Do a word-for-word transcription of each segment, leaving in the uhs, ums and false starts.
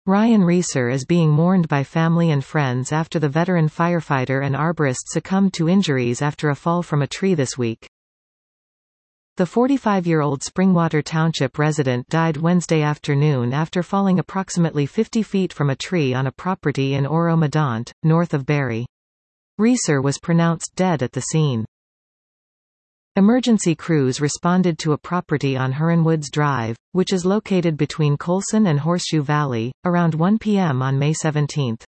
Ryan Reeser is being mourned by family and friends after the veteran firefighter and arborist succumbed to injuries after a fall from a tree this week. The forty-five-year-old Springwater Township resident died Wednesday afternoon after falling approximately fifty feet from a tree on a property in Oro-Medonte, north of Barrie. Reeser was pronounced dead at the scene. Emergency crews responded to a property on Huronwoods Drive, which is located between Colson and Horseshoe Valley, around one p m on May seventeenth.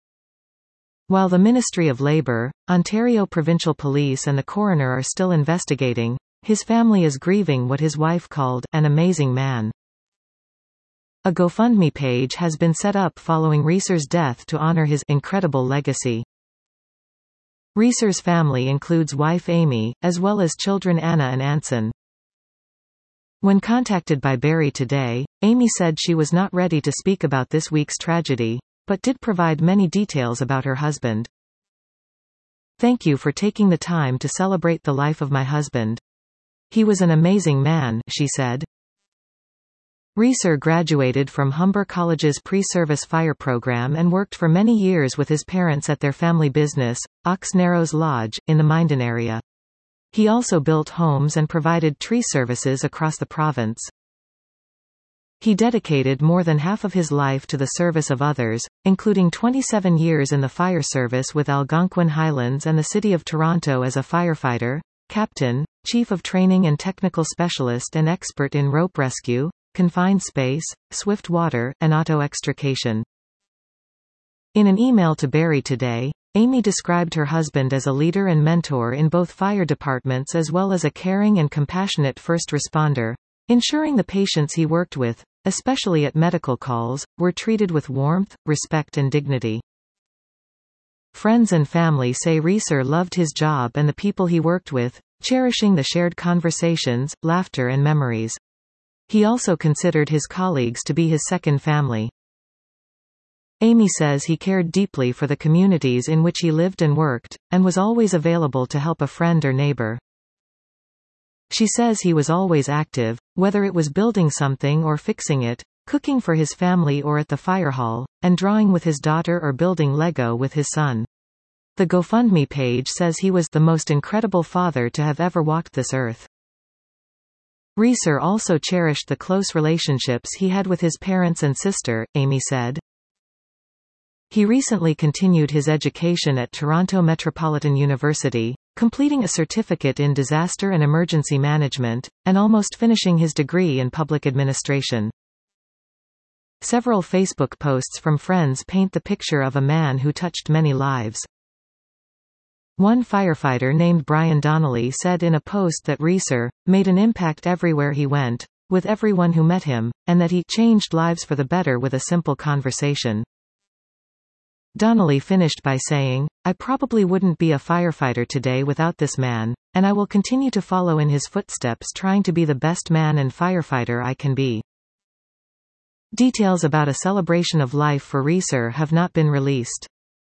While the Ministry of Labour, Ontario Provincial Police and the coroner are still investigating, his family is grieving what his wife called an amazing man. A GoFundMe page has been set up following Reeser's death to honour his incredible legacy. Reeser's family includes wife Amy, as well as children Anna and Anson. When contacted by Barrie Today, Amy said she was not ready to speak about this week's tragedy, but did provide many details about her husband. "Thank you for taking the time to celebrate the life of my husband. He was an amazing man," she said. Reeser graduated from Humber College's pre-service fire program and worked for many years with his parents at their family business, Ox Narrows Lodge, in the Minden area. He also built homes and provided tree services across the province. He dedicated more than half of his life to the service of others, including twenty-seven years in the fire service with Algonquin Highlands and the City of Toronto as a firefighter, captain, chief of training and technical specialist and expert in rope rescue, confined space, swift water, and auto-extrication. In an email to Barrie Today, Amy described her husband as a leader and mentor in both fire departments as well as a caring and compassionate first responder, ensuring the patients he worked with, especially at medical calls, were treated with warmth, respect and dignity. Friends and family say Reeser loved his job and the people he worked with, cherishing the shared conversations, laughter and memories. He also considered his colleagues to be his second family. Amy says he cared deeply for the communities in which he lived and worked, and was always available to help a friend or neighbor. She says he was always active, whether it was building something or fixing it, cooking for his family or at the fire hall, and drawing with his daughter or building Lego with his son. The GoFundMe page says he was the most incredible father to have ever walked this earth. Reeser also cherished the close relationships he had with his parents and sister, Amy said. He recently continued his education at Toronto Metropolitan University, completing a certificate in disaster and emergency management, and almost finishing his degree in public administration. Several Facebook posts from friends paint the picture of a man who touched many lives. One firefighter named Brian Donnelly said in a post that Reeser made an impact everywhere he went, with everyone who met him, and that he changed lives for the better with a simple conversation. Donnelly finished by saying, "I probably wouldn't be a firefighter today without this man, and I will continue to follow in his footsteps trying to be the best man and firefighter I can be." Details about a celebration of life for Reeser have not been released.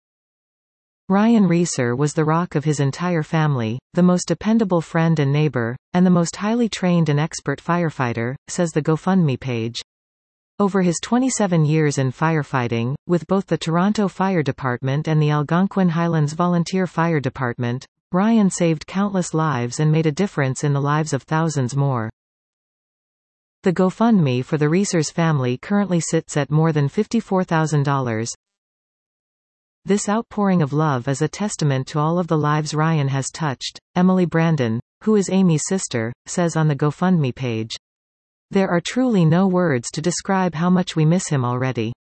Ryan Reeser was the rock of his entire family, the most dependable friend and neighbor, and the most highly trained and expert firefighter, says the GoFundMe page. Over his twenty-seven years in firefighting, with both the Toronto Fire Department and the Algonquin Highlands Volunteer Fire Department, Ryan saved countless lives and made a difference in the lives of thousands more. The GoFundMe for the Reeser's family currently sits at more than fifty-four thousand dollars. This outpouring of love is a testament to all of the lives Ryan has touched, Emily Brandon, who is Amy's sister, says on the GoFundMe page. "There are truly no words to describe how much we miss him already.